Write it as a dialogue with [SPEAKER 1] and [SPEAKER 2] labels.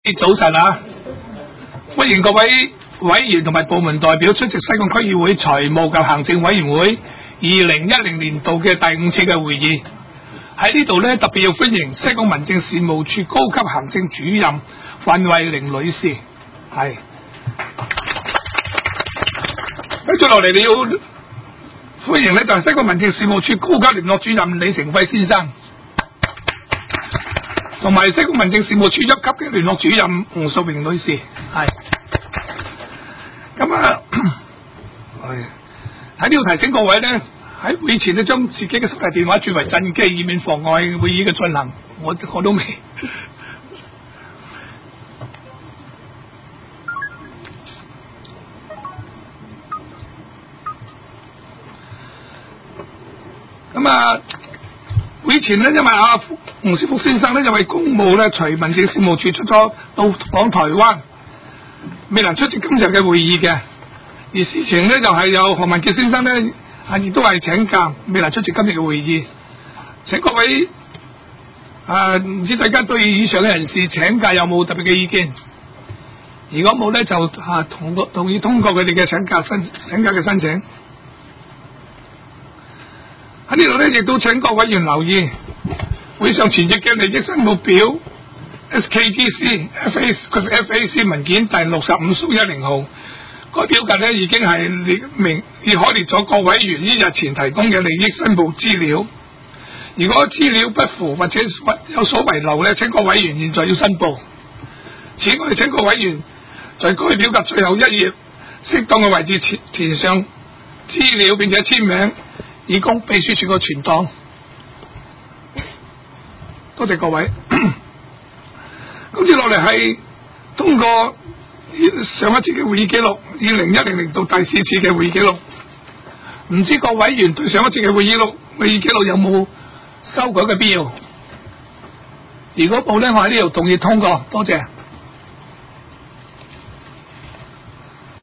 [SPEAKER 1] 早晨啊！歡迎各位委員同埋部門代表出席西貢區議會財務及行政委員會2010年度嘅第5次嘅會議。喺呢度呢，特別要歡迎西貢民政事務處高級行政主任范慧玲女士。係。跟住落嚟，你要歡迎呢就係西貢民政事務處高級聯絡主任李成輝先生。同埋西貢民政事務處一級嘅聯絡主任吳淑榮女士，係咁啊！喺呢度提醒各位呢，喺會前呢將自己嘅手提電話轉為震機，以免妨礙會議嘅進行。我都未。咁啊！會前呢，因為吳師傅先生呢，因為公務呢，隨民政事務處出咗到訪台灣，未能出席今日嘅會議嘅。而事前呢，就係有何文傑先生呢，亦都係請假，未能出席今日嘅會議。請各位唔知大家對以上嘅人士請假有冇特別嘅意見？如果冇呢，就同意通過佢哋嘅請假嘅申請。喺呢度呢，亦都請各位委員留意會上前述嘅利益申報表 SKTC FAC 文件第65/10號，該表格呢已經係列開列咗各委員於日前提供嘅利益申報資料。如果資料不符或者有所遺漏呢，請各委員現在要申報。此外，請各委員在該表格最後一頁適當嘅位置填上資料並且簽名，以供秘書處個存檔。多謝各位。咁接落嚟係通過上一次嘅會議記錄，2010年度第4次嘅會議記錄。唔知各委員對上一次嘅會議記錄有冇修改嘅必要？如果冇呢，我喺呢度同意通過。多謝。